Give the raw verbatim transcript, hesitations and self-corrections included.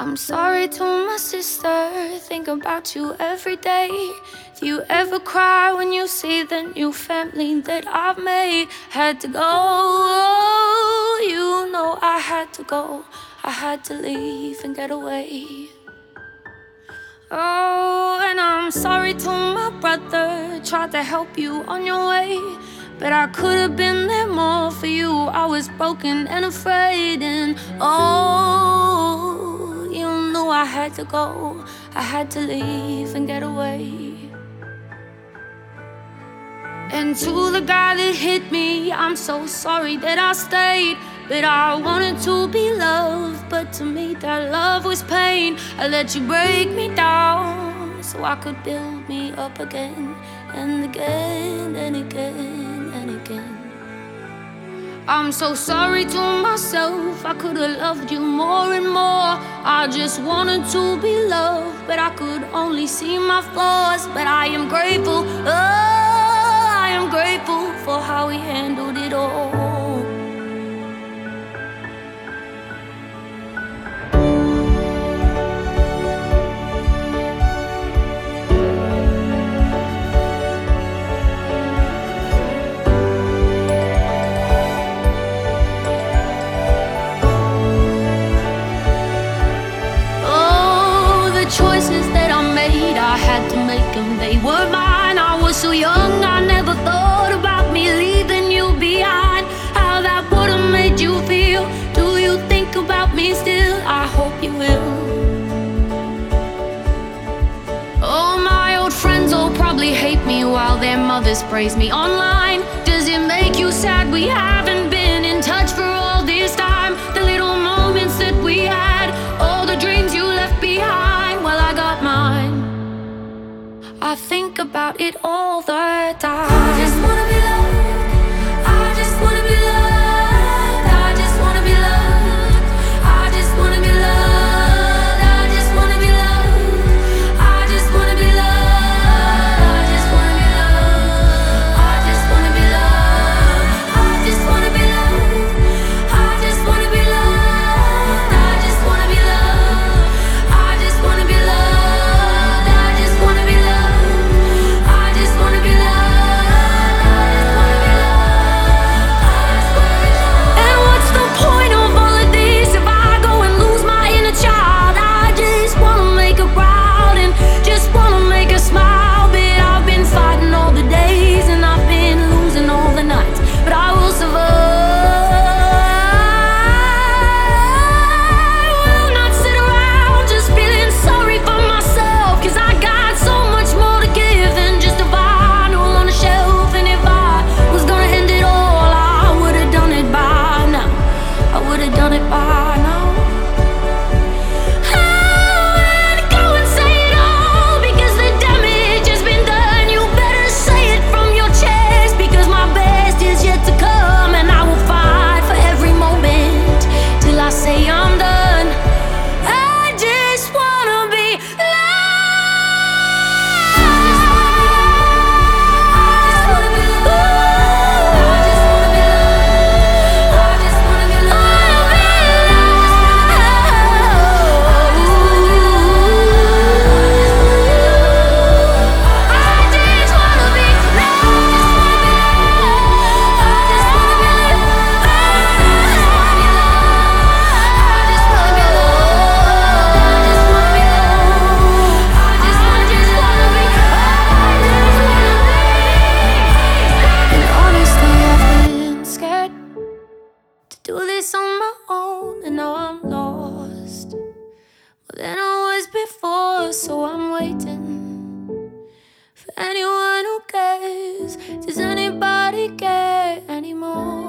I'm sorry to my sister, think about you every day. Do you ever cry when you see the new family that I've made? Had to go, you know I had to go. I had to leave and get away. Oh, and I'm sorry to my brother, tried to help you on your way, but I could have been there more for you. I was broken and afraid, and oh, you knew I had to go. I had to leave and get away. And to the guy that hit me, I'm so sorry that I stayed. But I wanted to be loved, but to me that love was pain. I let you break me down so I could build me up again and again and again and again. I'm so sorry to myself, I could have loved you more and more. I just wanted to be loved, but I could only see my flaws. But I am grateful, oh, I am grateful for how we handled it all. Choices that I made, I had to make them, they were mine. I was so young, I never thought about me leaving you behind. How that would have made you feel. Do you think about me still? I hope you will. Oh, my old friends all probably hate me while their mothers praise me online. Does it make you sad we haven't been in touch for all this time? The little moments that we had, all the dreams you left behind. I think about it all the time. I just wanna be loved. I just wanna be loved. I just wanna be loved. I just wanna be loved. I just wanna be loved. I just wanna be loved. I just wanna be loved. I just wanna be loved. I just wanna be loved. I just wanna be loved. I just wanna be loved. I just wanna be loved. Do this on my own, and now I'm lost more than I was before, so I'm waiting for anyone who cares. Does anybody care anymore?